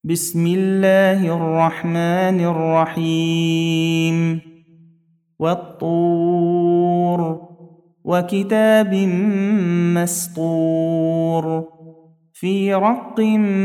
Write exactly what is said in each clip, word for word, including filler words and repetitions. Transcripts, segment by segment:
بسم الله الرحمن الرحيم والطور وكتاب مسطور في رق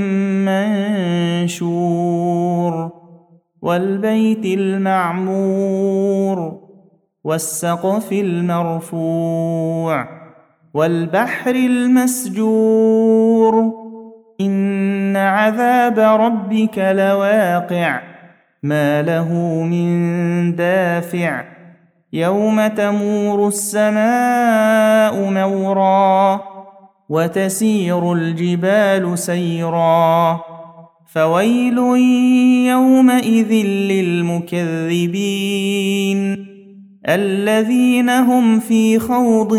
منشور والبيت المعمور والسقف المرفوع والبحر المسجور إن عذاب ربك لواقع ما له من دافع يوم تمور السماء مورا وتسير الجبال سيرا فويل يومئذ للمكذبين الذين هم في خوض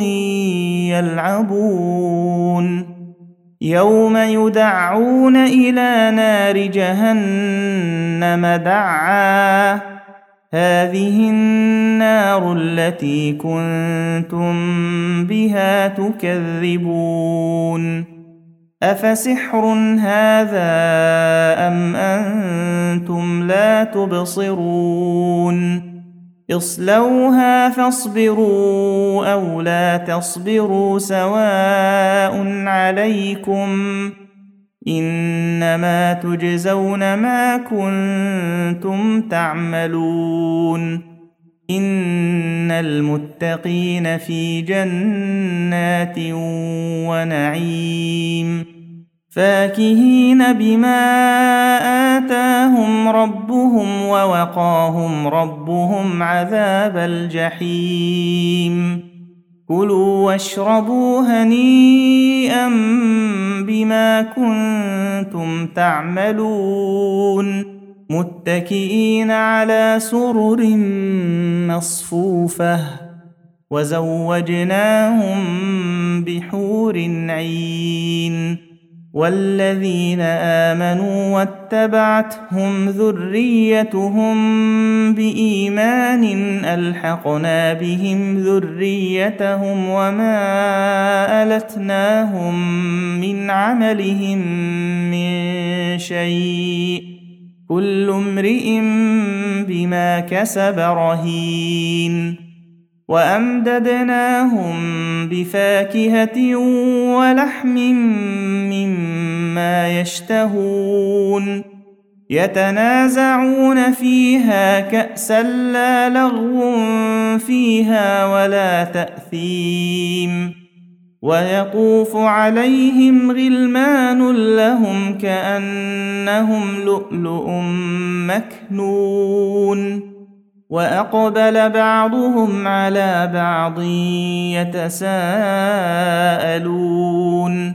يلعبون يوم يدعون إلى نار جهنم دعا هذه النار التي كنتم بها تكذبون أفسحر هذا أم أنتم لا تبصرون اصلوها فاصبروا أو لا تصبروا سواء عليكم إنما تجزون ما كنتم تعملون إن المتقين في جنات ونعيم فاكهين بما آتاهم ربهم ووقاهم ربهم عذاب الجحيم كلوا واشربوا هنيئا بما كنتم تعملون متكئين على سرر مصفوفة وزوجناهم بحور عين والذين آمنوا واتبعتهم ذريتهم بإيمان ألحقنا بهم ذريتهم وما ألتناهم من عملهم من شيء كل امرئ بما كسب رهين وأمددناهم بفاكهة ولحم مما يشتهون يتنازعون فيها كأسا لا لغو فيها ولا تأثيم ويطوف عليهم غلمان لهم كأنهم لؤلؤ مكنون وأقبل بعضهم على بعض يتساءلون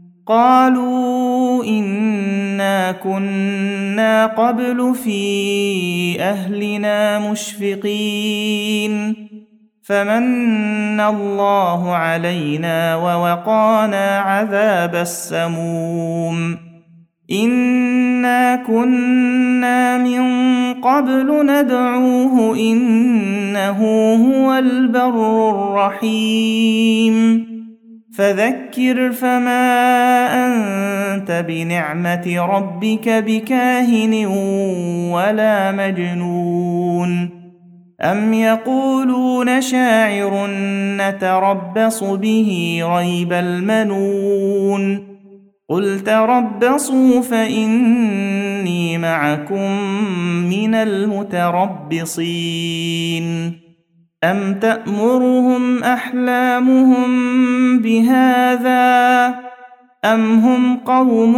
قالوا إنا كنا قبل في أهلنا مشفقين فمن الله علينا ووقانا عذاب السموم إنا كنا من قبل ندعوه إنه هو البر الرحيم فذكر فما أنت بنعمة ربك بكاهن ولا مجنون أم يقولون شاعر نتربص به ريب المنون قل تربصوا فإني معكم من المتربصين أم تأمرهم أحلامهم بهذا أم هم قوم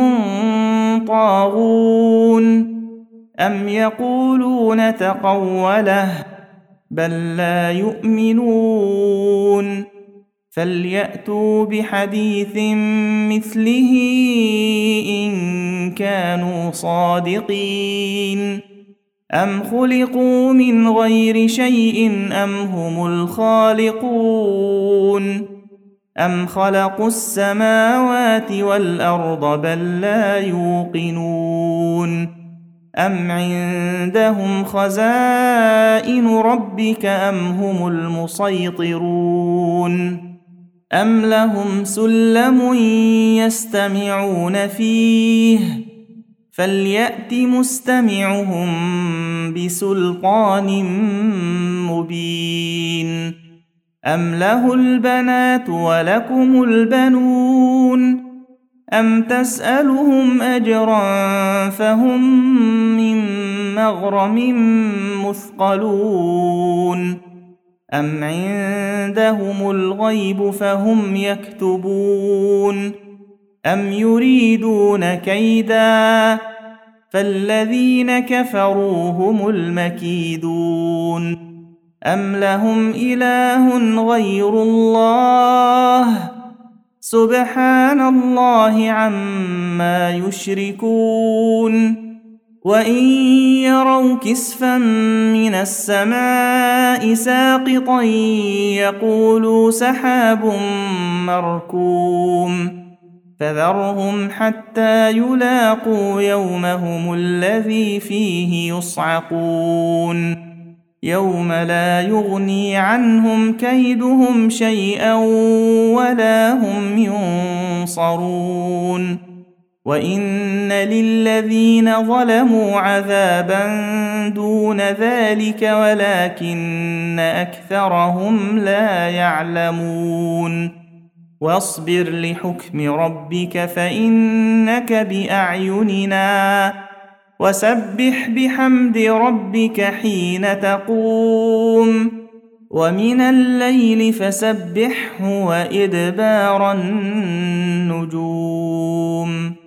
طاغون أم يقولون تقوله بل لا يؤمنون فليأتوا بحديث مثله إن كانوا صادقين أم خلقوا من غير شيء أم هم الخالقون أم خلقوا السماوات والأرض بل لا يوقنون أم عندهم خزائن ربك أم هم المسيطرون أم لهم سلم يستمعون فيه فليأت مستمعهم بسلطان مبين أم له البنات ولكم البنون أم تسألهم أجرا فهم من مغرم مثقلون أم عندهم الغيب فهم يكتبون أم يريدون كيدا فالذين كفروا هم المكيدون أم لهم إله غير الله سبحان الله عما يشركون وإن يروا كسفا من السماء ساقطا يقولوا سحاب مركوم فذرهم حتى يلاقوا يومهم الذي فيه يصعقون يوم لا يغني عنهم كيدهم شيئا ولا هم ينصرون وإن للذين ظلموا عذابا دون ذلك ولكن أكثرهم لا يعلمون واصبر لحكم ربك فإنك بأعيننا وسبح بحمد ربك حين تقوم ومن الليل فسبحه وإدبار النجوم